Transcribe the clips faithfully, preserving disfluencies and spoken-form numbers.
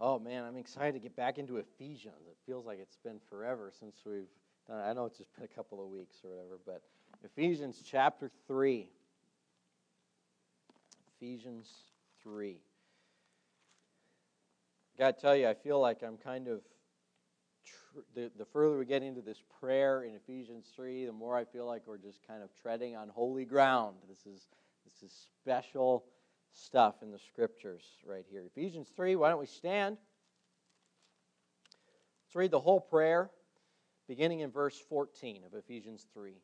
Oh man, I'm excited to get back into Ephesians. It feels like it's been forever since we've done it. I know it's just been a couple of weeks or whatever, but Ephesians chapter three. Ephesians three. I got to tell you, I feel like I'm kind of, tr- the, the further we get into this prayer in Ephesians three, the more I feel like we're just kind of treading on holy ground. This is this is special stuff in the Scriptures right here. Ephesians three, why don't we stand? Let's read the whole prayer, beginning in verse fourteen of Ephesians three.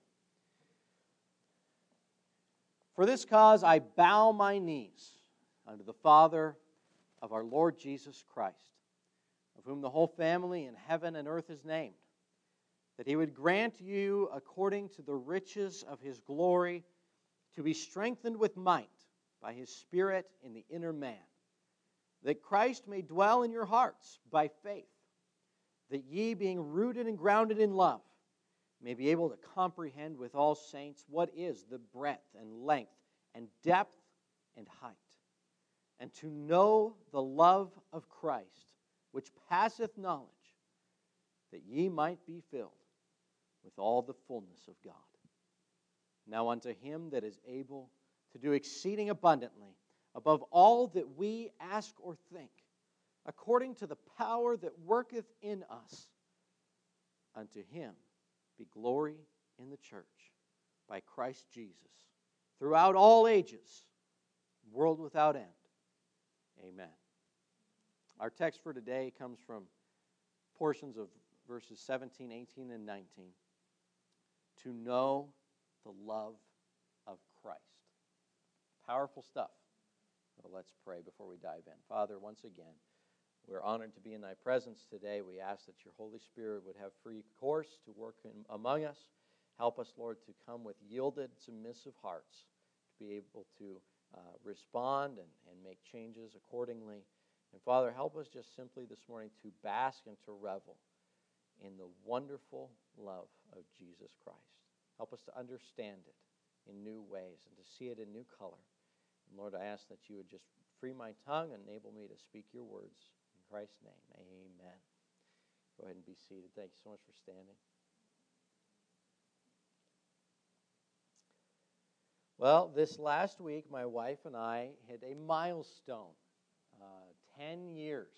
For this cause I bow my knees unto the Father of our Lord Jesus Christ, of whom the whole family in heaven and earth is named, that he would grant you, according to the riches of his glory, to be strengthened with might by his Spirit in the inner man, that Christ may dwell in your hearts by faith, that ye, being rooted and grounded in love, may be able to comprehend with all saints what is the breadth and length and depth and height, and to know the love of Christ, which passeth knowledge, that ye might be filled with all the fullness of God. Now unto him that is able to do exceeding abundantly, above all that we ask or think, according to the power that worketh in us, unto him be glory in the church by Christ Jesus, throughout all ages, world without end. Amen. Our text for today comes from portions of verses seventeen, eighteen, and nineteen. To know the love of Christ. Powerful stuff. Well, let's pray before we dive in. Father, once again, we're honored to be in thy presence today. We ask that your Holy Spirit would have free course to work in, among us. Help us, Lord, to come with yielded, submissive hearts, to be able to uh, respond and, and make changes accordingly. And Father, help us just simply this morning to bask and to revel in the wonderful love of Jesus Christ. Help us to understand it in new ways and to see it in new color. And Lord, I ask that you would just free my tongue and enable me to speak your words. In Christ's name, amen. Go ahead and be seated. Thank you so much for standing. Well, this last week, my wife and I hit a milestone. Uh, ten years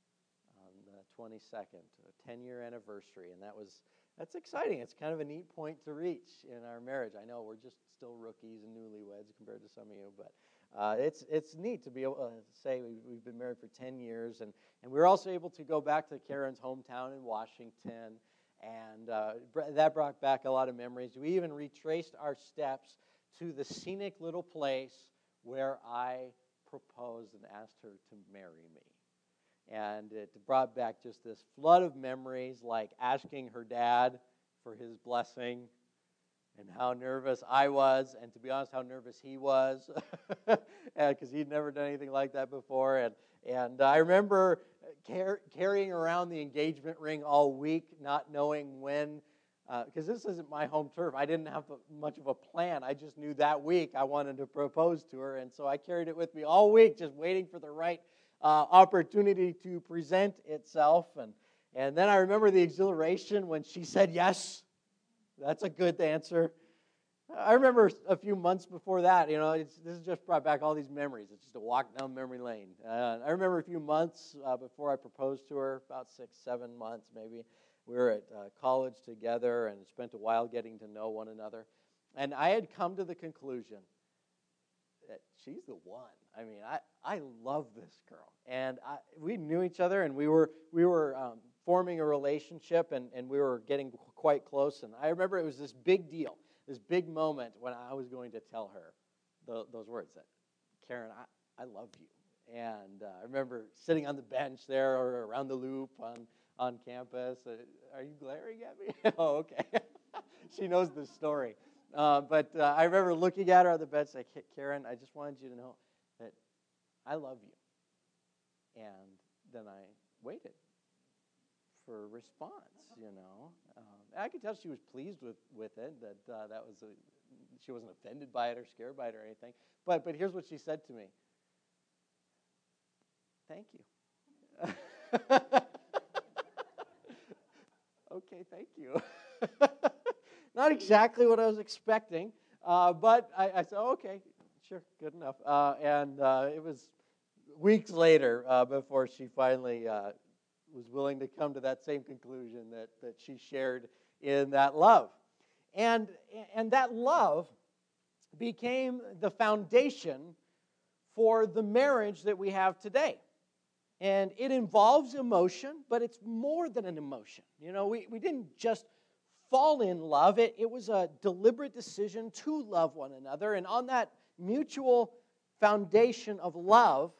on the twenty-second, a ten-year anniversary, and that was that's exciting. It's kind of a neat point to reach in our marriage. I know we're just still rookies and newlyweds compared to some of you, but uh, it's it's neat to be able to say we've, we've been married for ten years, and, and we were also able to go back to Karen's hometown in Washington, and uh, that brought back a lot of memories. We even retraced our steps to the scenic little place where I proposed and asked her to marry me. And it brought back just this flood of memories, like asking her dad for his blessing and how nervous I was, and to be honest, how nervous he was, because he'd never done anything like that before. And, and I remember car- carrying around the engagement ring all week, not knowing when, because uh, this isn't my home turf. I didn't have a, much of a plan. I just knew that week I wanted to propose to her, and so I carried it with me all week, just waiting for the right uh, opportunity to present itself. And, and then I remember the exhilaration when she said yes. That's a good answer. I remember a few months before that, you know, it's, this has just brought back all these memories. It's just a walk down memory lane. Uh, I remember a few months uh, before I proposed to her, about six, seven months maybe. We were at uh, college together and spent a while getting to know one another. And I had come to the conclusion that she's the one. I mean, I, I love this girl. And I, we knew each other, and we were we were um, forming a relationship, and, and we were getting quite close. And I remember it was this big deal, this big moment when I was going to tell her the, those words that, Karen, I, I love you. And uh, I remember sitting on the bench there or around the loop on on campus. Uh, are you glaring at me? Oh, okay. She knows the story. Uh, but uh, I remember looking at her on the bench like, hey, Karen, I just wanted you to know that I love you. And then I waited for a response, you know. Um, I could tell she was pleased with, with it, that uh, that was a, she wasn't offended by it or scared by it or anything. But, but here's what she said to me. Thank you. Okay, thank you. Not exactly what I was expecting, uh, but I, I said, oh, okay, sure, good enough. Uh, and uh, it was weeks later uh, before she finally uh, was willing to come to that same conclusion that, that she shared in that love. And, and that love became the foundation for the marriage that we have today. And it involves emotion, but it's more than an emotion. You know, we, we didn't just fall in love. It, it was a deliberate decision to love one another. And on that mutual foundation of love,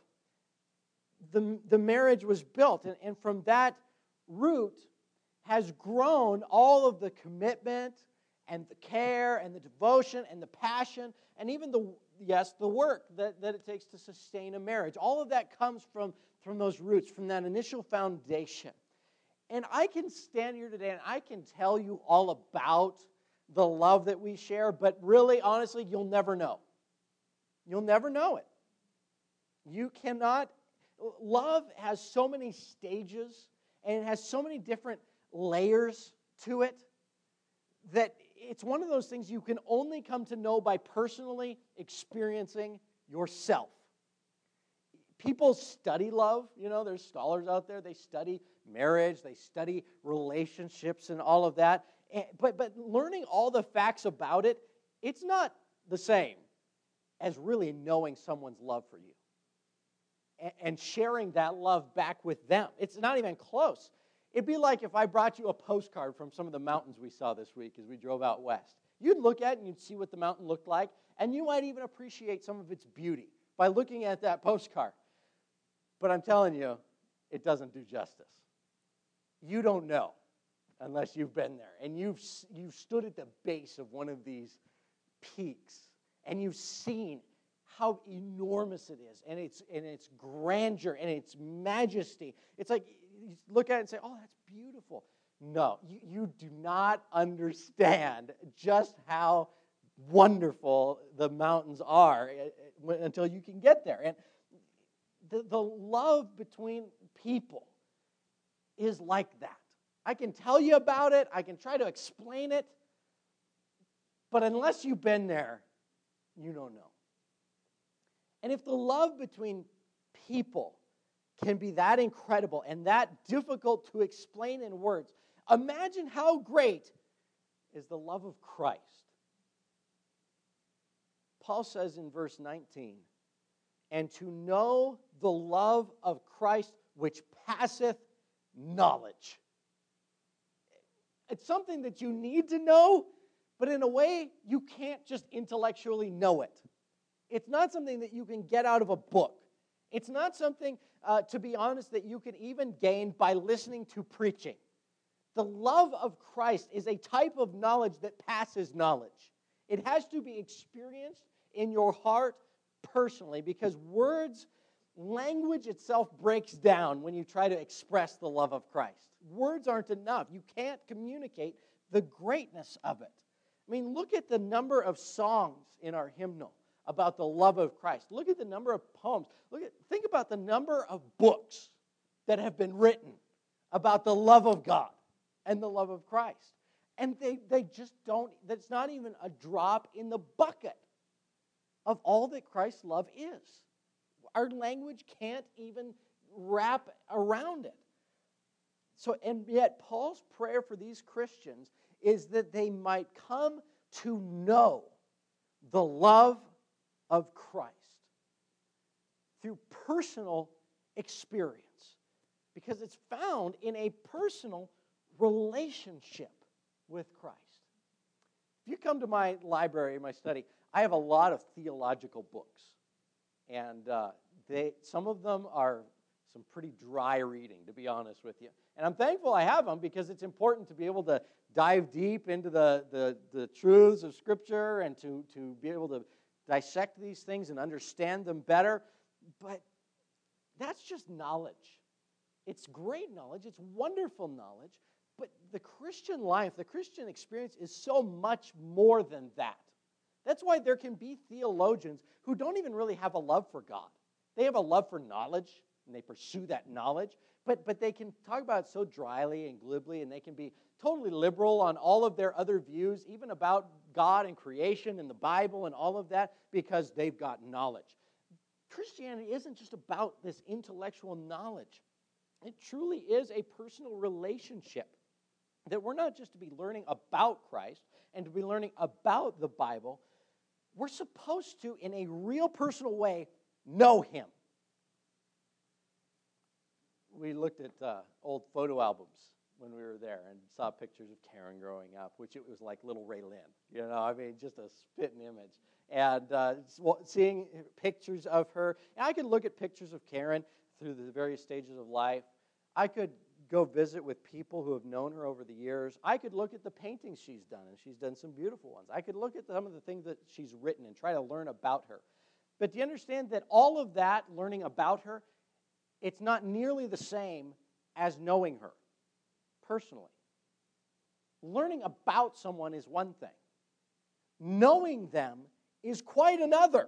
the, the marriage was built. And, and from that root has grown all of the commitment and the care and the devotion and the passion and even the, yes, the work that, that it takes to sustain a marriage. All of that comes from, from those roots, from that initial foundation. And I can stand here today and I can tell you all about the love that we share, but really, honestly, you'll never know. You'll never know it. You cannot. Love has so many stages and it has so many different layers to it that it's one of those things you can only come to know by personally experiencing yourself. People study love. You know, there's scholars out there. They study marriage. They study relationships and all of that. But, but learning all the facts about it, it's not the same as really knowing someone's love for you and, and sharing that love back with them. It's not even close. It'd be like if I brought you a postcard from some of the mountains we saw this week as we drove out west. You'd look at it and you'd see what the mountain looked like, and you might even appreciate some of its beauty by looking at that postcard. But I'm telling you, it doesn't do justice. You don't know unless you've been there, and you've you've stood at the base of one of these peaks, and you've seen how enormous it is, and its and its grandeur and its majesty. It's like you look at it and say, "Oh, that's beautiful." No, you, you do not understand just how wonderful the mountains are until you can get there. And the, the love between people is like that. I can tell you about it. I can try to explain it. But unless you've been there, you don't know. And if the love between people can be that incredible and that difficult to explain in words, imagine how great is the love of Christ. Paul says in verse nineteen, and to know the love of Christ which passeth knowledge. It's something that you need to know, but in a way, you can't just intellectually know it. It's not something that you can get out of a book. It's not something, uh, to be honest, that you can even gain by listening to preaching. The love of Christ is a type of knowledge that passes knowledge. It has to be experienced in your heart personally, because words, language itself breaks down when you try to express the love of Christ. Words aren't enough. You can't communicate the greatness of it. I mean, look at the number of songs in our hymnal about the love of Christ. Look at the number of poems. Look at, think about the number of books that have been written about the love of God and the love of Christ. And they, they just don't, that's not even a drop in the bucket of all that Christ's love is. Our language can't even wrap around it. So, and yet Paul's prayer for these Christians is that they might come to know the love of Christ through personal experience, because it's found in a personal relationship with Christ. If you come to my library, my study, I have a lot of theological books, and uh, they some of them are some pretty dry reading, to be honest with you. And I'm thankful I have them, because it's important to be able to dive deep into the, the, the truths of Scripture and to, to be able to dissect these things and understand them better. But that's just knowledge. It's great knowledge. It's wonderful knowledge. But the Christian life, the Christian experience is so much more than that. That's why there can be theologians who don't even really have a love for God. They have a love for knowledge, and they pursue that knowledge, but, but they can talk about it so dryly and glibly, and they can be totally liberal on all of their other views, even about God and creation and the Bible and all of that, because they've got knowledge. Christianity isn't just about this intellectual knowledge. It truly is a personal relationship, that we're not just to be learning about Christ and to be learning about the Bible. We're supposed to, in a real personal way, know Him. We looked at uh, old photo albums when we were there and saw pictures of Karen growing up, which it was like little Ray Lynn. You know, I mean, just a spitting image. And uh, seeing pictures of her. And I could look at pictures of Karen through the various stages of life. I could go visit with people who have known her over the years. I could look at the paintings she's done, and she's done some beautiful ones. I could look at some of the things that she's written and try to learn about her. But do you understand that all of that, learning about her, it's not nearly the same as knowing her personally. Learning about someone is one thing. Knowing them is quite another.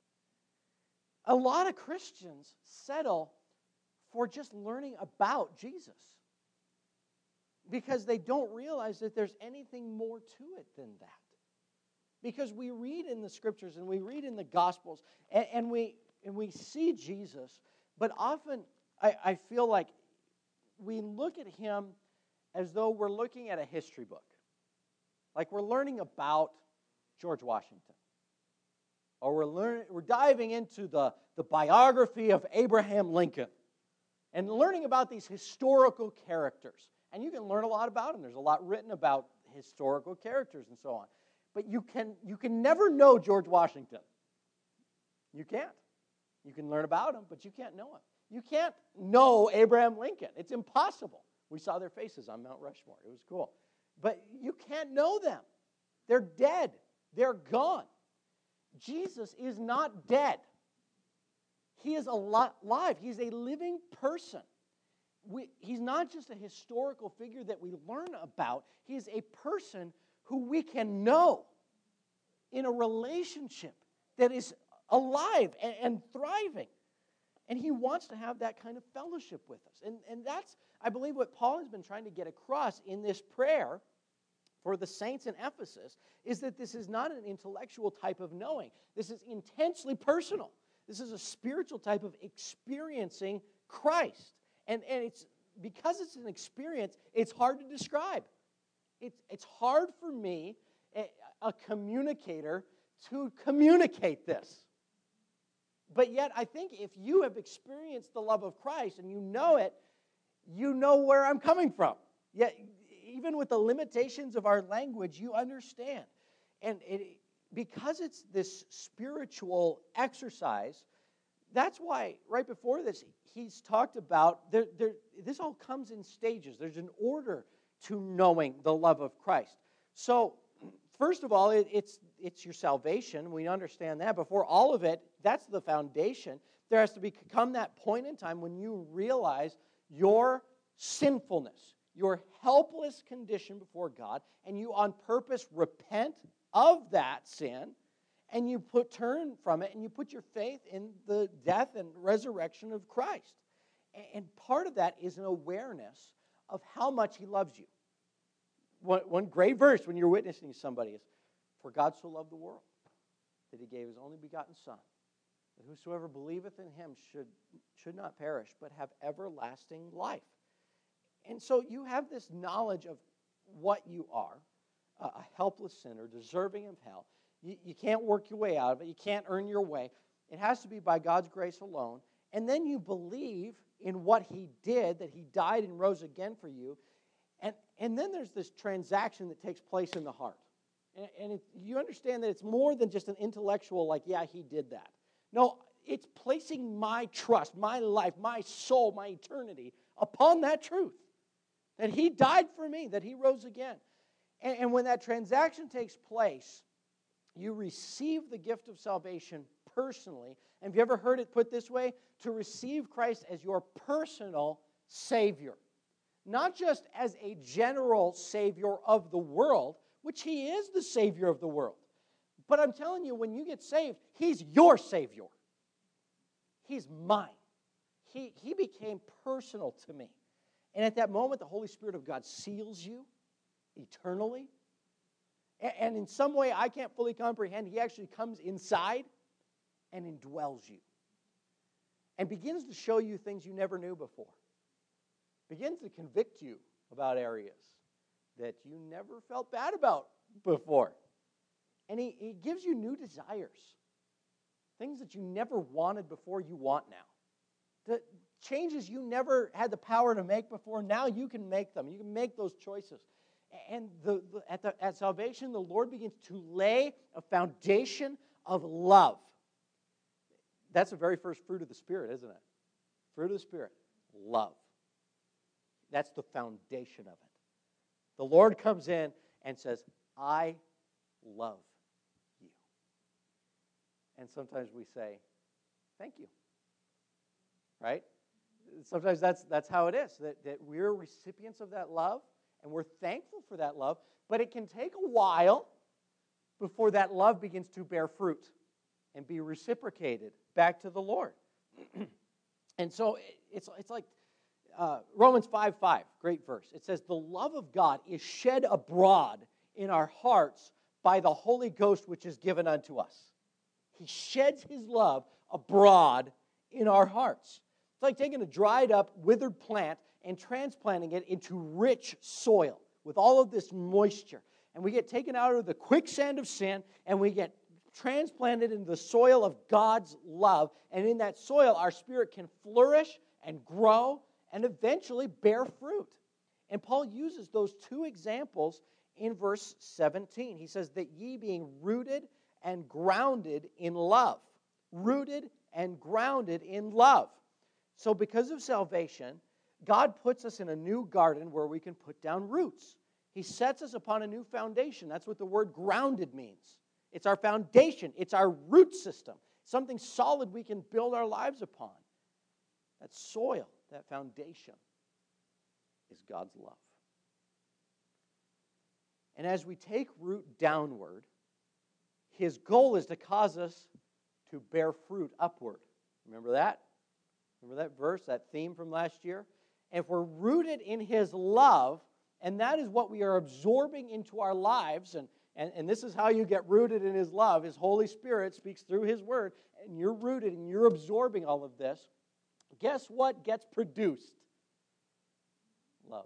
A lot of Christians settle for just learning about Jesus because they don't realize that there's anything more to it than that. Because we read in the Scriptures and we read in the Gospels and, and we and we see Jesus, but often I, I feel like we look at Him as though we're looking at a history book. Like we're learning about George Washington. Or we're learning, we're diving into the, the biography of Abraham Lincoln and learning about these historical characters. And you can learn a lot about them. There's a lot written about historical characters and so on. But you can you can never know George Washington. You can't. You can learn about him, but you can't know him. You can't know Abraham Lincoln. It's impossible. We saw their faces on Mount Rushmore. It was cool. But you can't know them. They're dead. They're gone. Jesus is not dead. He is alive. He's a living person. We, he's not just a historical figure that we learn about. He is a person who we can know in a relationship that is alive and, and thriving. And He wants to have that kind of fellowship with us. And, and that's, I believe, what Paul has been trying to get across in this prayer for the saints in Ephesus, is that this is not an intellectual type of knowing. This is intensely personal. This is a spiritual type of experiencing Christ. And, and it's because it's an experience, it's hard to describe. It's, it's hard for me, a, a communicator, to communicate this. But yet, I think if you have experienced the love of Christ and you know it, you know where I'm coming from. Yet, even with the limitations of our language, you understand. And it, because it's this spiritual exercise, that's why right before this, he's talked about, there, there, this all comes in stages. There's an order to knowing the love of Christ. So, first of all, it, it's, it's your salvation. We understand that. Before all of it, that's the foundation. There has to become that point in time when you realize your sinfulness, your helpless condition before God, and you on purpose repent of that sin, and you put turn from it, and you put your faith in the death and resurrection of Christ. And part of that is an awareness of how much He loves you. One, one great verse when you're witnessing to somebody is, "For God so loved the world, that He gave His only begotten Son, that whosoever believeth in Him should, should not perish, but have everlasting life." And so you have this knowledge of what you are, a helpless sinner, deserving of hell. You, you can't work your way out of it. You can't earn your way. It has to be by God's grace alone. And then you believe in what He did, that He died and rose again for you. And, and then there's this transaction that takes place in the heart. And, and it, you understand that it's more than just an intellectual, like, yeah, He did that. No, it's placing my trust, my life, my soul, my eternity upon that truth. That He died for me, that He rose again. And, and when that transaction takes place, you receive the gift of salvation personally. And have you ever heard it put this way? To receive Christ as your personal Savior. Not just as a general Savior of the world, which He is the Savior of the world. But I'm telling you, when you get saved, He's your Savior. He's mine. he, he became personal to me. And at that moment, the Holy Spirit of God seals you eternally. And, and in some way I can't fully comprehend, he actually comes inside and indwells you. And begins to show you things you never knew before. Begins to convict you about areas that you never felt bad about before. And he, he gives you new desires. Things that you never wanted before, you want now. The changes you never had the power to make before, now you can make them. You can make those choices. And the, the, at, the, at salvation, the Lord begins to lay a foundation of love. That's the very first fruit of the Spirit, isn't it? Fruit of the Spirit, love. That's the foundation of it. The Lord comes in and says, I love you. And sometimes we say, thank you. Right? Sometimes that's that's how it is, that, that we're recipients of that love, and we're thankful for that love, but it can take a while before that love begins to bear fruit and be reciprocated back to the Lord. And so it's, it's like uh, Romans five five, great verse. It says, the love of God is shed abroad in our hearts by the Holy Ghost which is given unto us. He sheds his love abroad in our hearts. It's like taking a dried up, withered plant and transplanting it into rich soil with all of this moisture. And we get taken out of the quicksand of sin, and we get transplanted into the soil of God's love. And in that soil, our spirit can flourish and grow and eventually bear fruit. And Paul uses those two examples in verse seventeen. He says that ye being rooted and grounded in love. Rooted and grounded in love. So because of salvation, God puts us in a new garden where we can put down roots. He sets us upon a new foundation. That's what the word grounded means. It's our foundation. It's our root system. Something solid we can build our lives upon. That soil, that foundation, is God's love. And as we take root downward, his goal is to cause us to bear fruit upward. Remember that? Remember that verse, that theme from last year? And if we're rooted in his love, and that is what we are absorbing into our lives, and, and, and this is how you get rooted in his love. His Holy Spirit speaks through his word, and you're rooted and you're absorbing all of this. Guess what gets produced? Love.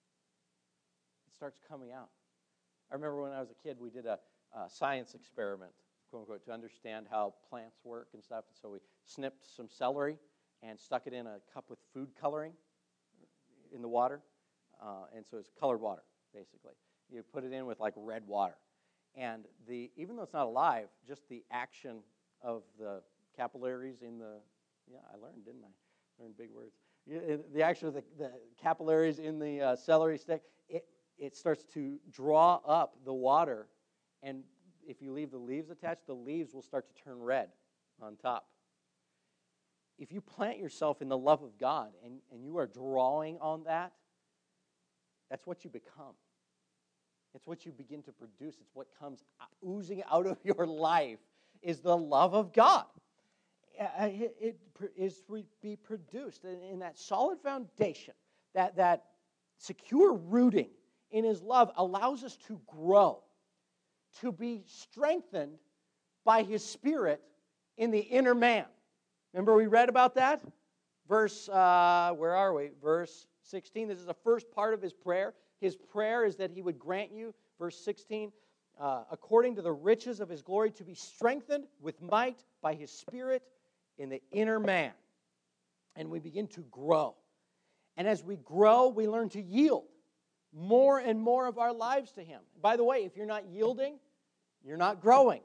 It starts coming out. I remember when I was a kid, we did a, a science experiment, quote unquote, to understand how plants work and stuff. And so we snipped some celery and stuck it in a cup with food coloring in the water. Uh, and so it's colored water, basically. You put it in with like red water. And the even though it's not alive, just the action of the capillaries in the, yeah, I learned, didn't I? Learned big words. The action of the, the capillaries in the uh, celery stick, it, it starts to draw up the water. And if you leave the leaves attached, the leaves will start to turn red on top. If you plant yourself in the love of God and, and you are drawing on that, that's what you become. It's what you begin to produce. It's what comes oozing out of your life is the love of God. It is to be produced in that solid foundation, that, that secure rooting in his love allows us to grow, to be strengthened by his Spirit in the inner man. Remember we read about that? Verse, uh, where are we? Verse sixteen. This is the first part of his prayer. His prayer is that he would grant you, verse sixteen, uh, according to the riches of his glory, to be strengthened with might by his Spirit in the inner man. And we begin to grow. And as we grow, we learn to yield more and more of our lives to him. By the way, if you're not yielding, you're not growing.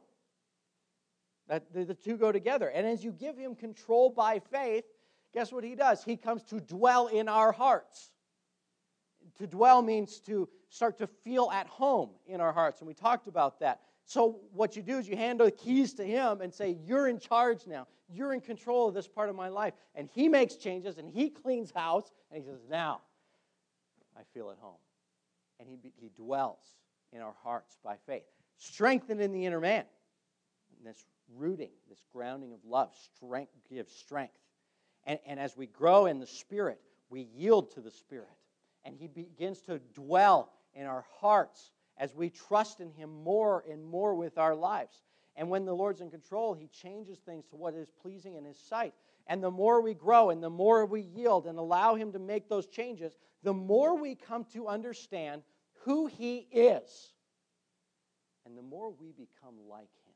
That, the, the two go together. And as you give him control by faith, guess what he does? He comes to dwell in our hearts. To dwell means to start to feel at home in our hearts, and we talked about that. So what you do is you hand the keys to him and say, you're in charge now. You're in control of this part of my life. And he makes changes, and he cleans house, and he says, now I feel at home. And he, he dwells in our hearts by faith. Strengthened in the inner man. And this rooting, this grounding of love, strength gives strength. And, and as we grow in the Spirit, we yield to the Spirit. And He begins to dwell in our hearts as we trust in Him more and more with our lives. And when the Lord's in control, He changes things to what is pleasing in His sight. And the more we grow and the more we yield and allow Him to make those changes, the more we come to understand who He is. And the more we become like Him.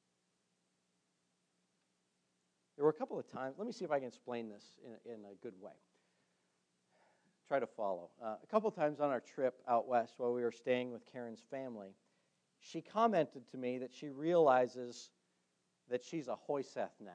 There were a couple of times, let me see if I can explain this in, in a good way. Try to follow. Uh, a couple of times on our trip out west while we were staying with Karen's family, she commented to me that she realizes that she's a Hoyseth now.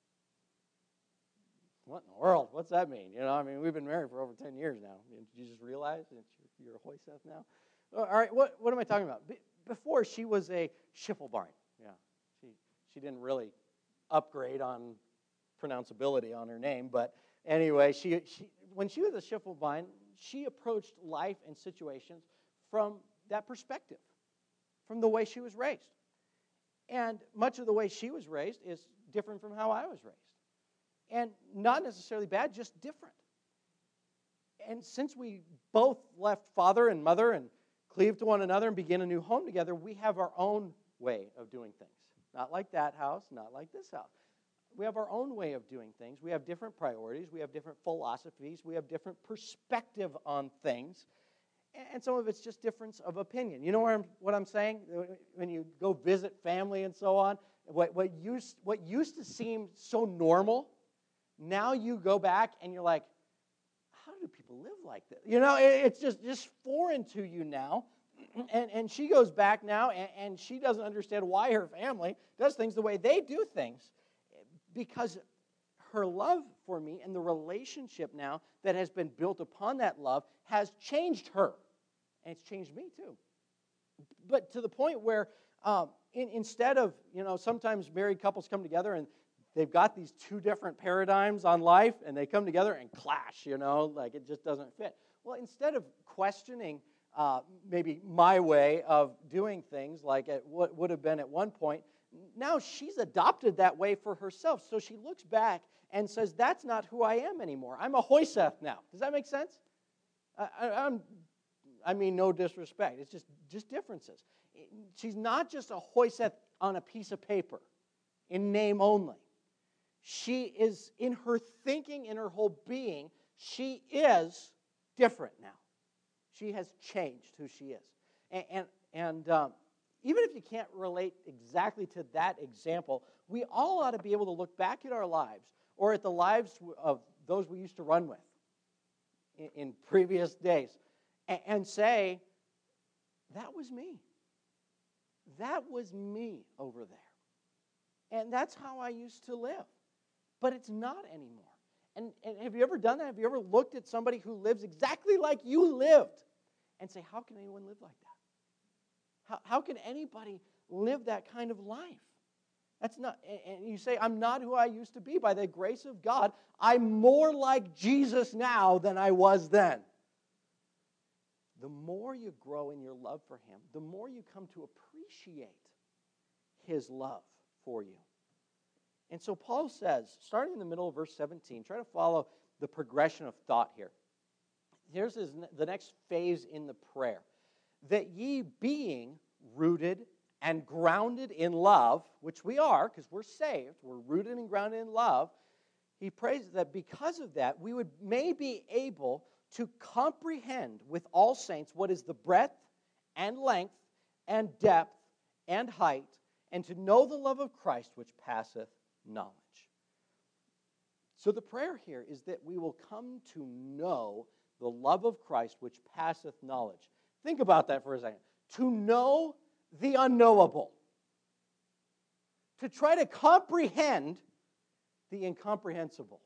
What in the world? What's that mean? You know, I mean, we've been married for over ten years now. Did you just realize that you're, you're a Hoyseth now? All right, what, what am I talking about? Be, before, she was a Schiffelbein. Yeah, she, she didn't really upgrade on pronounceability on her name, but anyway, she, she when she was a Schiffelbein, she approached life and situations from that perspective, from the way she was raised. And much of the way she was raised is different from how I was raised. And not necessarily bad, just different. And since we both left father and mother and cleaved to one another and began a new home together, we have our own way of doing things. Not like that house, not like this house. We have our own way of doing things. We have different priorities. We have different philosophies. We have different perspective on things. And some of it's just difference of opinion. You know what I'm, what I'm saying? When you go visit family and so on, what, what, used, what used to seem so normal, now you go back and you're like, how do people live like this? You know, it, it's just, just foreign to you now. And, and she goes back now, and, and she doesn't understand why her family does things the way they do things. Because her love for me and the relationship now that has been built upon that love has changed her. And it's changed me too. But to the point where um, in, instead of, you know, sometimes married couples come together and they've got these two different paradigms on life and they come together and clash, you know, like it just doesn't fit. Well, instead of questioning uh, maybe my way of doing things like at what would have been at one point, now she's adopted that way for herself. So she looks back and says, that's not who I am anymore. I'm a Hoyseth now. Does that make sense? I, I, I'm, I mean, no disrespect. It's just, just differences. She's not just a Hoyseth on a piece of paper, in name only. She is, in her thinking, in her whole being, she is different now. She has changed who she is. And, and, and um, even if you can't relate exactly to that example, we all ought to be able to look back at our lives or at the lives of those we used to run with in, in previous days and, and say, that was me. That was me over there. And that's how I used to live. But it's not anymore. And, and have you ever done that? Have you ever looked at somebody who lives exactly like you lived and say, how can anyone live like that? How, how can anybody live that kind of life? That's not, and you say, I'm not who I used to be. By the grace of God, I'm more like Jesus now than I was then. The more you grow in your love for Him, the more you come to appreciate His love for you. And so Paul says, starting in the middle of verse seventeen, try to follow the progression of thought here. Here's his, the next phase in the prayer. That ye being rooted and grounded in love, which we are, because we're saved, we're rooted and grounded in love, he prays that because of that, we would may be able to comprehend with all saints what is the breadth and length and depth and height, and to know the love of Christ which passeth knowledge. So the prayer here is that we will come to know the love of Christ which passeth knowledge. Think about that for a second. To know the unknowable. To try to comprehend the incomprehensible.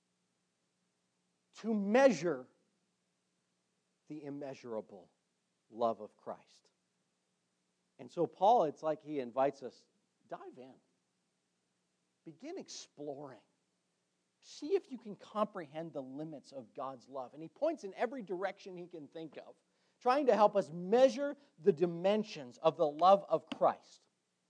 To measure the immeasurable love of Christ. And so Paul, it's like he invites us, dive in. Begin exploring. See if you can comprehend the limits of God's love. And he points in every direction he can think of, trying to help us measure the dimensions of the love of Christ.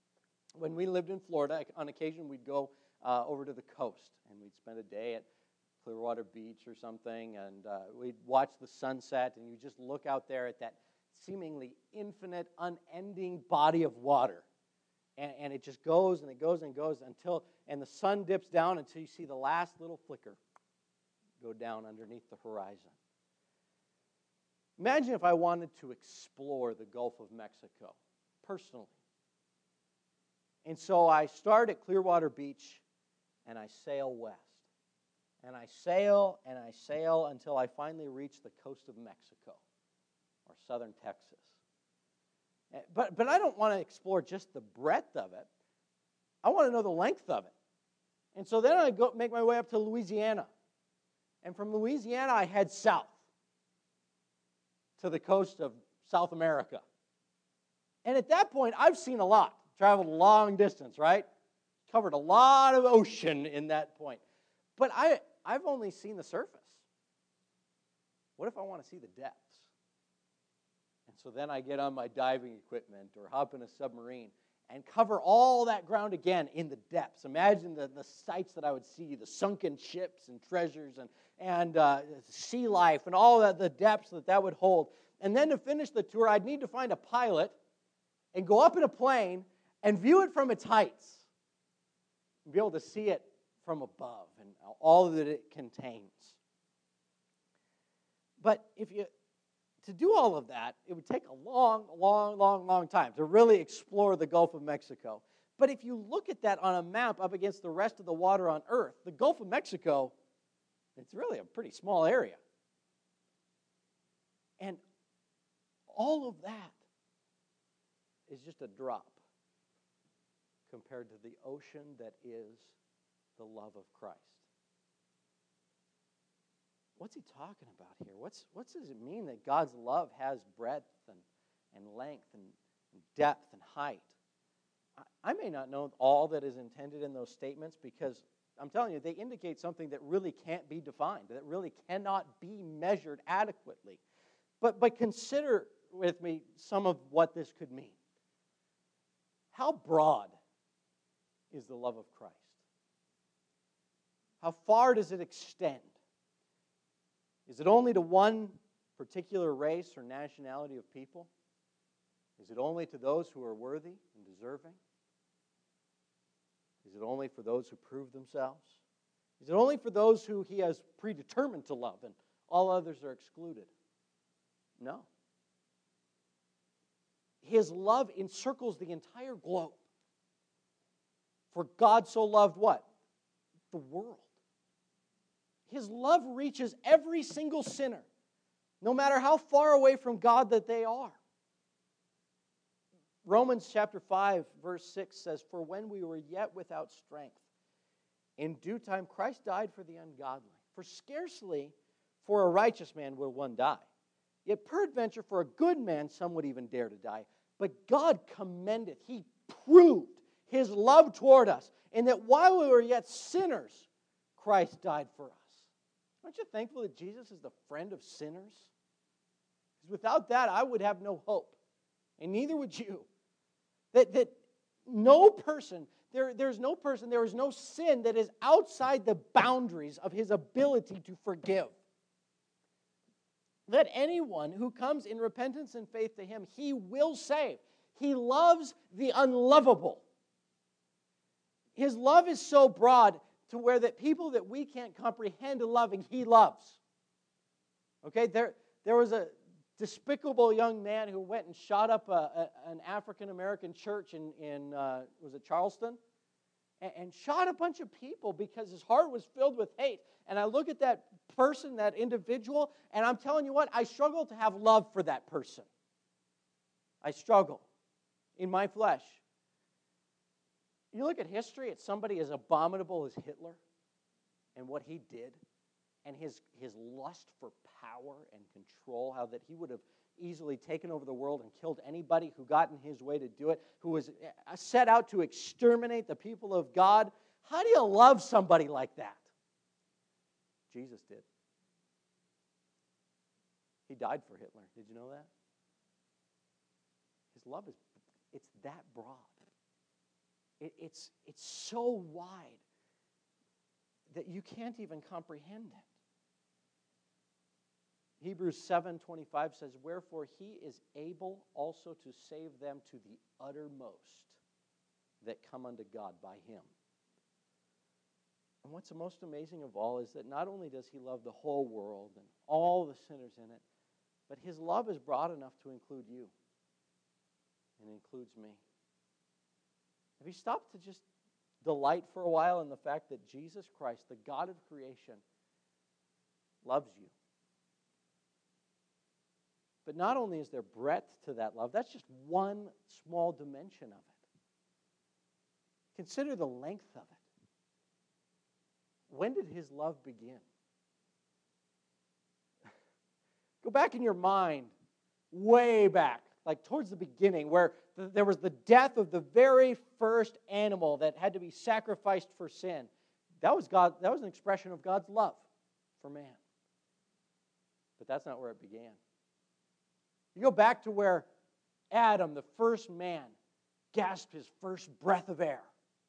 When we lived in Florida, on occasion we'd go uh, over to the coast, and we'd spend a day at Clearwater Beach or something, and uh, we'd watch the sunset, and you just look out there at that seemingly infinite, unending body of water. And, and it just goes and it goes and goes until, and the sun dips down until you see the last little flicker go down underneath the horizon. Imagine if I wanted to explore the Gulf of Mexico personally. And so I start at Clearwater Beach and I sail west. And I sail and I sail until I finally reach the coast of Mexico or southern Texas. But, but I don't want to explore just the breadth of it. I want to know the length of it. And so then I go make my way up to Louisiana. And from Louisiana, I head south to the coast of South America. And at that point, I've seen a lot. Traveled a long distance, right? Covered a lot of ocean in that point. But I, I've only seen the surface. What if I want to see the depths? And so then I get on my diving equipment or hop in a submarine and cover all that ground again in the depths. Imagine the, the sights that I would see, the sunken ships and treasures and, and uh, sea life and all that, the depths that that would hold. And then to finish the tour, I'd need to find a pilot and go up in a plane and view it from its heights and be able to see it from above and all that it contains. But if you... To do all of that, it would take a long, long, long, long time to really explore the Gulf of Mexico. But if you look at that on a map up against the rest of the water on Earth, the Gulf of Mexico, it's really a pretty small area. And all of that is just a drop compared to the ocean that is the love of Christ. What's he talking about here? What's what does it mean that God's love has breadth and, and length and, and depth and height? I, I may not know all that is intended in those statements because I'm telling you, they indicate something that really can't be defined, that really cannot be measured adequately. But, but consider with me some of what this could mean. How broad is the love of Christ? How far does it extend? Is it only to one particular race or nationality of people? Is it only to those who are worthy and deserving? Is it only for those who prove themselves? Is it only for those who he has predetermined to love and all others are excluded? No. His love encircles the entire globe. For God so loved what? The world. His love reaches every single sinner, no matter how far away from God that they are. Romans chapter five, verse six says, "For when we were yet without strength, in due time Christ died for the ungodly. For scarcely for a righteous man will one die. Yet peradventure for a good man some would even dare to die. But God commendeth, He proved His love toward us, in that while we were yet sinners, Christ died for us." Aren't you thankful that Jesus is the friend of sinners? Because without that, I would have no hope. And neither would you. That, that no person, there, there's no person, there is no sin that is outside the boundaries of His ability to forgive. That anyone who comes in repentance and faith to Him, He will save. He loves the unlovable. His love is so broad to where that people that we can't comprehend loving, He loves. Okay, there, there was a despicable young man who went and shot up a, a, an African-American church in, in uh, was it Charleston? And, and shot a bunch of people because his heart was filled with hate. And I look at that person, that individual, and I'm telling you what, I struggle to have love for that person. I struggle in my flesh. You look at history, it's somebody as abominable as Hitler and what he did, and his, his lust for power and control, how that he would have easily taken over the world and killed anybody who got in his way to do it, who was set out to exterminate the people of God. How do you love somebody like that? Jesus did. He died for Hitler. Did you know that? His love is, it's that broad. It, it's, it's so wide that you can't even comprehend it. Hebrews seven twenty-five says, "Wherefore he is able also to save them to the uttermost that come unto God by him." And what's the most amazing of all is that not only does he love the whole world and all the sinners in it, but his love is broad enough to include you and includes me. Have you stopped to just delight for a while in the fact that Jesus Christ, the God of creation, loves you? But not only is there breadth to that love, that's just one small dimension of it. Consider the length of it. When did his love begin? Go back in your mind, way back, like towards the beginning, where th- there was the death of the very first animal that had to be sacrificed for sin. That was God. That was an expression of God's love for man. But that's not where it began. You go back to where Adam, the first man, gasped his first breath of air.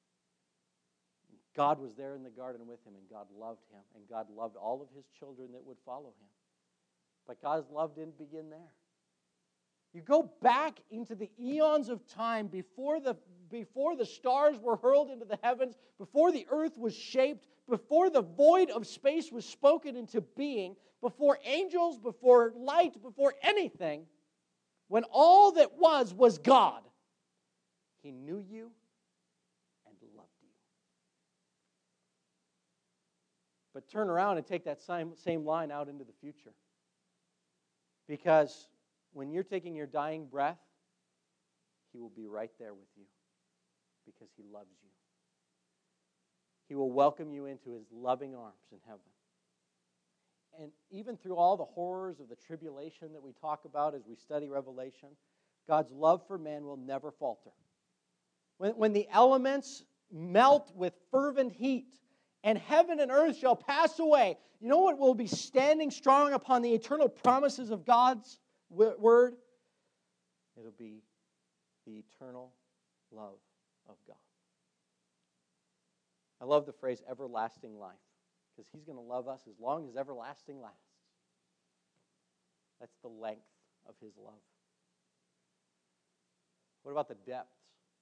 God was there in the garden with him, and God loved him, and God loved all of his children that would follow him. But God's love didn't begin there. You go back into the eons of time before the, before the stars were hurled into the heavens, before the earth was shaped, before the void of space was spoken into being, before angels, before light, before anything, when all that was was God. He knew you and loved you. But turn around and take that same, same line out into the future. Because when you're taking your dying breath, he will be right there with you because he loves you. He will welcome you into his loving arms in heaven. And even through all the horrors of the tribulation that we talk about as we study Revelation, God's love for man will never falter. When, when the elements melt with fervent heat and heaven and earth shall pass away, you know what will be standing strong upon the eternal promises of God's word? It'll be the eternal love of God. I love the phrase everlasting life, because he's going to love us as long as everlasting lasts. That's the length of his love. What about the depths?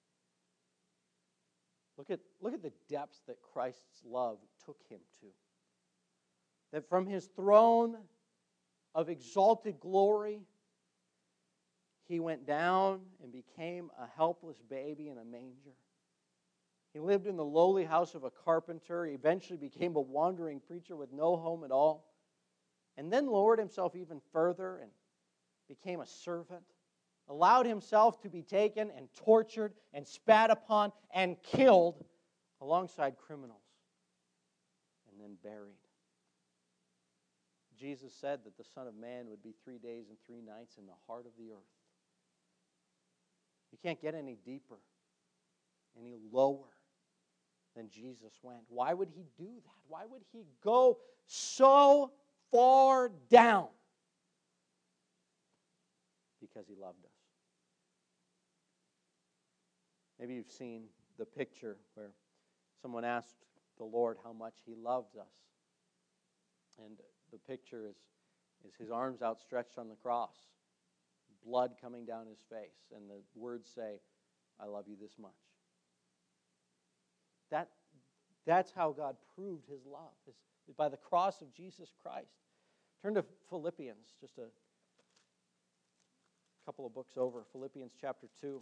Look at, look at the depths that Christ's love took him to. That from his throne of exalted glory, he went down and became a helpless baby in a manger. He lived in the lowly house of a carpenter. He eventually became a wandering preacher with no home at all. And then lowered himself even further and became a servant. Allowed himself to be taken and tortured and spat upon and killed alongside criminals. And then buried. Jesus said that the Son of Man would be three days and three nights in the heart of the earth. You can't get any deeper, any lower than Jesus went. Why would he do that? Why would he go so far down? Because he loved us. Maybe you've seen the picture where someone asked the Lord how much he loves us. And the picture is, is his arms outstretched on the cross, blood coming down his face, and the words say, "I love you this much." That, that's how God proved his love, is, is by the cross of Jesus Christ. Turn to Philippians, just a couple of books over. Philippians chapter two.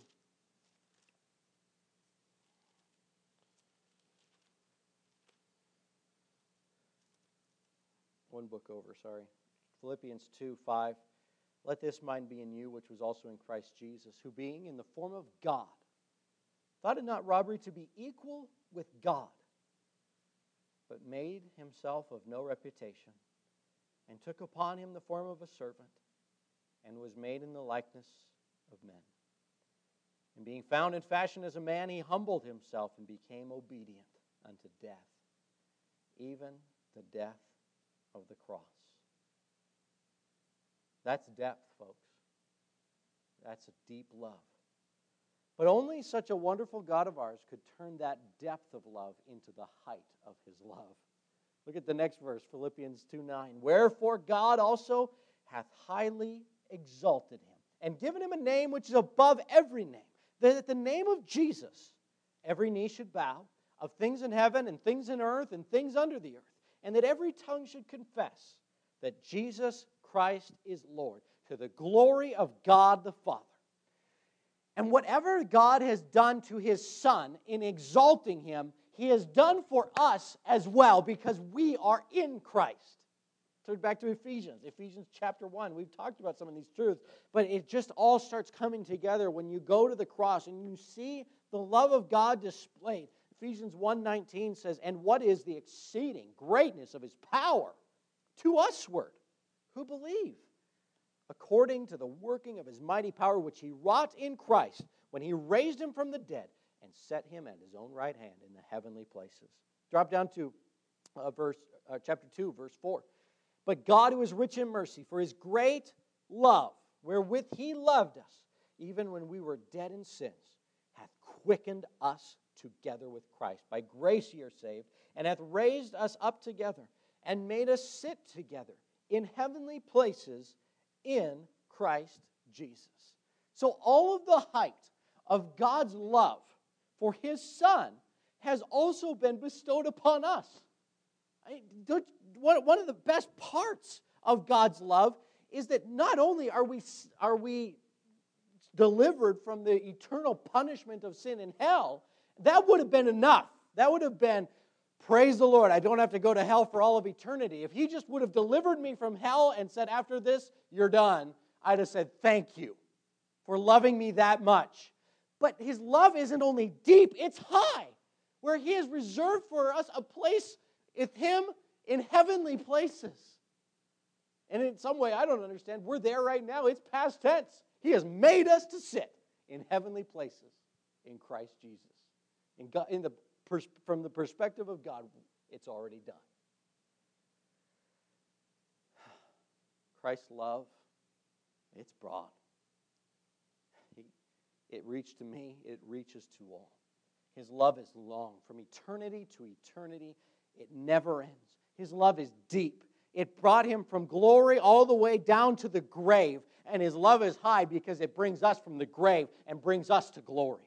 One book over, sorry. Philippians two, five. "Let this mind be in you, which was also in Christ Jesus, who being in the form of God, thought it not robbery to be equal with God, but made himself of no reputation, and took upon him the form of a servant, and was made in the likeness of men. And being found in fashion as a man, he humbled himself and became obedient unto death, even the death of the cross." That's depth, folks. That's a deep love. But only such a wonderful God of ours could turn that depth of love into the height of his love. Look at the next verse, Philippians two nine. Wherefore God also hath highly exalted him, and given him a name which is above every name, that at the name of Jesus every knee should bow, of things in heaven and things in earth and things under the earth, and that every tongue should confess that Jesus Christ is Lord, to the glory of God the Father. And whatever God has done to His Son in exalting Him, He has done for us as well, because we are in Christ. Turn back to Ephesians, Ephesians chapter one. We've talked about some of these truths, but it just all starts coming together when you go to the cross and you see the love of God displayed. Ephesians one nineteen says, and what is the exceeding greatness of His power to usward, who believe, according to the working of His mighty power, which He wrought in Christ, when He raised Him from the dead, and set Him at His own right hand in the heavenly places. Drop down to uh, verse uh, chapter two, verse four. But God, who is rich in mercy, for His great love, wherewith He loved us, even when we were dead in sins, hath quickened us together with Christ. By grace ye are saved, and hath raised us up together, and made us sit together in heavenly places in Christ Jesus. So all of the height of God's love for His Son has also been bestowed upon us. I, don't, one, one of the best parts of God's love is that not only are we, are we delivered from the eternal punishment of sin in hell, that would have been enough. That would have been, praise the Lord, I don't have to go to hell for all of eternity. If He just would have delivered me from hell and said, after this, you're done, I'd have said, thank you for loving me that much. But His love isn't only deep, it's high, where He has reserved for us a place with Him in heavenly places. And in some way, I don't understand, we're there right now. It's past tense. He has made us to sit in heavenly places in Christ Jesus. In God, in the, from the perspective of God, it's already done. Christ's love, it's broad. It reached to me, it reaches to all. His love is long. From eternity to eternity, it never ends. His love is deep. It brought Him from glory all the way down to the grave. And His love is high because it brings us from the grave and brings us to glory.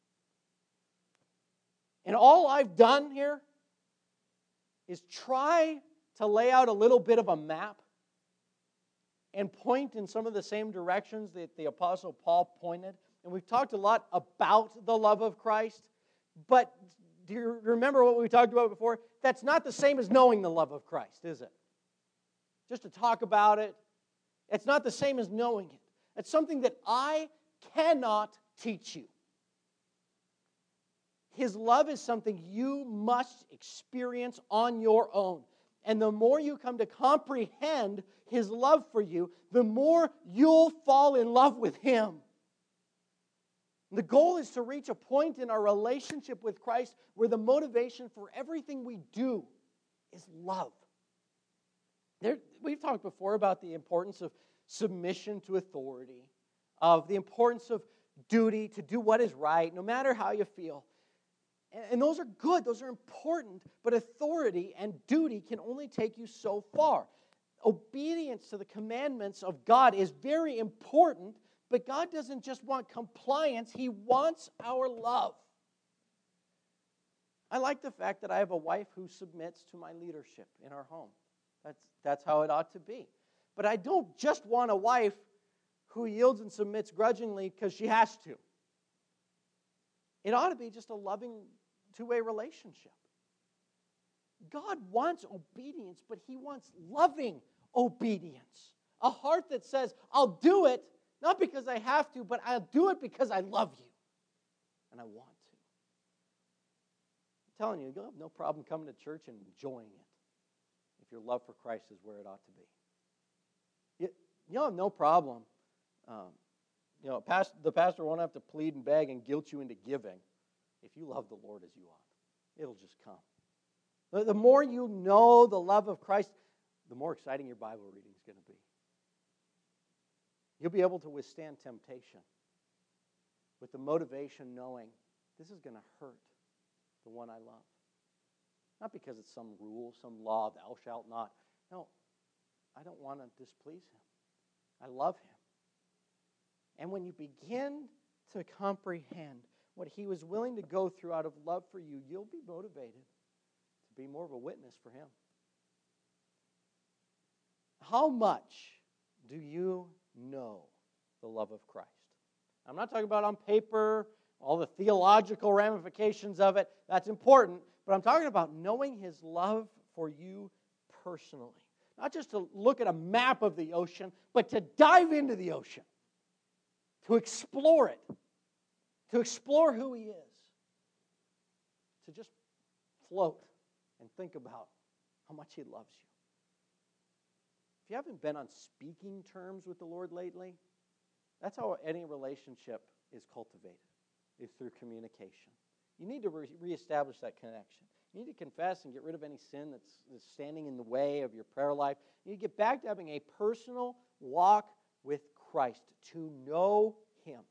And all I've done here is try to lay out a little bit of a map and point in some of the same directions that the Apostle Paul pointed. And we've talked a lot about the love of Christ, but do you remember what we talked about before? That's not the same as knowing the love of Christ, is it? Just to talk about it, it's not the same as knowing it. It's something that I cannot teach you. His love is something you must experience on your own. And the more you come to comprehend His love for you, the more you'll fall in love with Him. The goal is to reach a point in our relationship with Christ where the motivation for everything we do is love. There, we've talked before about the importance of submission to authority, of the importance of duty to do what is right, no matter how you feel. And, and those are good, those are important, but authority and duty can only take you so far. Obedience to the commandments of God is very important, but God doesn't just want compliance, He wants our love. I like the fact that I have a wife who submits to my leadership in our home. That's, that's how it ought to be. But I don't just want a wife who yields and submits grudgingly because she has to. It ought to be just a loving two-way relationship. God wants obedience, but He wants loving obedience. A heart that says, I'll do it, not because I have to, but I'll do it because I love you. And I want to. I'm telling you, you'll have no problem coming to church and enjoying it if your love for Christ is where it ought to be. You, you'll have no problem. Um, you know, past, the pastor won't have to plead and beg and guilt you into giving if you love the Lord as you ought. It'll just come. The, the more you know the love of Christ, the more exciting your Bible reading is going to be. You'll be able to withstand temptation with the motivation knowing this is going to hurt the one I love. Not because it's some rule, some law, thou shalt not. No, I don't want to displease him. I love him. And when you begin to comprehend what he was willing to go through out of love for you, you'll be motivated to be more of a witness for him. How much do you know the love of Christ? I'm not talking about on paper, all the theological ramifications of it. That's important. But I'm talking about knowing his love for you personally. Not just to look at a map of the ocean, but to dive into the ocean. To explore it. To explore who he is. To just float and think about how much he loves you. If you haven't been on speaking terms with the Lord lately, that's how any relationship is cultivated, is through communication. You need to re- reestablish that connection. You need to confess and get rid of any sin that's, that's standing in the way of your prayer life. You need to get back to having a personal walk with Christ, to know him.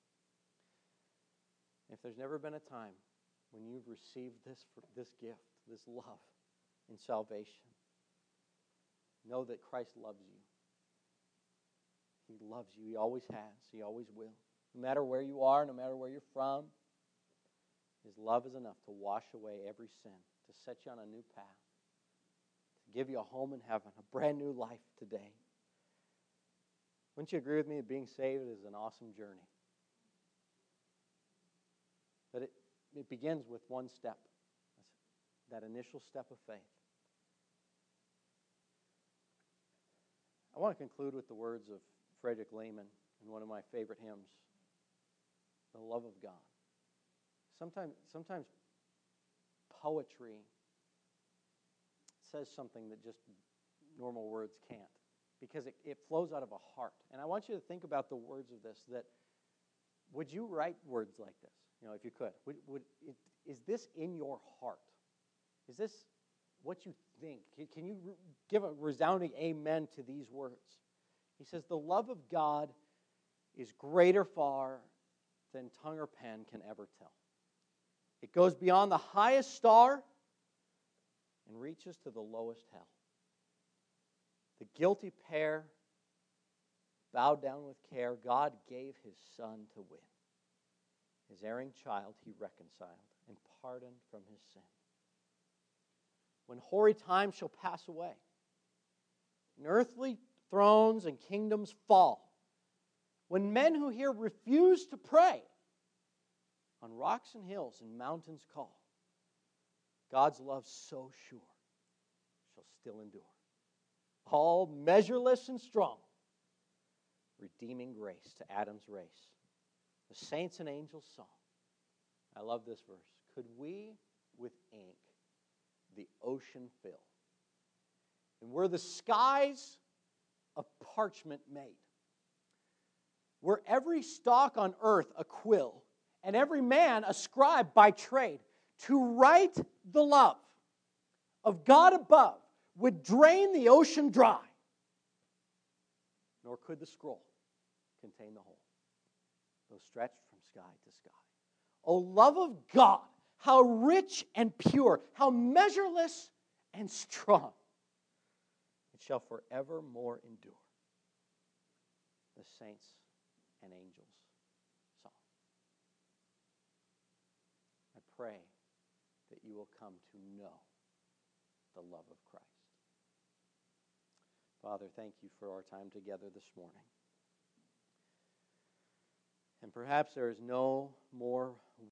If there's never been a time when you've received this, this gift, this love in salvation, know that Christ loves you. He loves you. He always has. He always will. No matter where you are, no matter where you're from, his love is enough to wash away every sin, to set you on a new path, to give you a home in heaven, a brand new life today. Wouldn't you agree with me that being saved is an awesome journey? But it, it begins with one step, that initial step of faith. I want to conclude with the words of Frederick Lehman in one of my favorite hymns, The Love of God. Sometimes, sometimes poetry says something that just normal words can't, because it, it flows out of a heart. And I want you to think about the words of this, that would you write words like this? You know, if you could. Would, would it, is this in your heart? Is this what you think? Can, can you re- give a resounding amen to these words? He says, the love of God is greater far than tongue or pen can ever tell. It goes beyond the highest star and reaches to the lowest hell. The guilty pair bowed down with care. God gave his son to win. His erring child he reconciled and pardoned from his sin. When hoary times shall pass away, and earthly thrones and kingdoms fall, when men who hear refuse to pray, on rocks and hills and mountains call, God's love so sure shall still endure. All measureless and strong, redeeming grace to Adam's race. The saints and angels song. I love this verse. Could we with ink the ocean fill, and were the skies of parchment made, were every stalk on earth a quill, and every man a scribe by trade, to write the love of God above would drain the ocean dry, nor could the scroll contain the whole, though stretched from sky to sky. O love of God, how rich and pure, how measureless and strong, it shall forevermore endure. The saints and angels song. I pray that you will come to know the love of Christ. Father, thank you for our time together this morning. And perhaps there is no more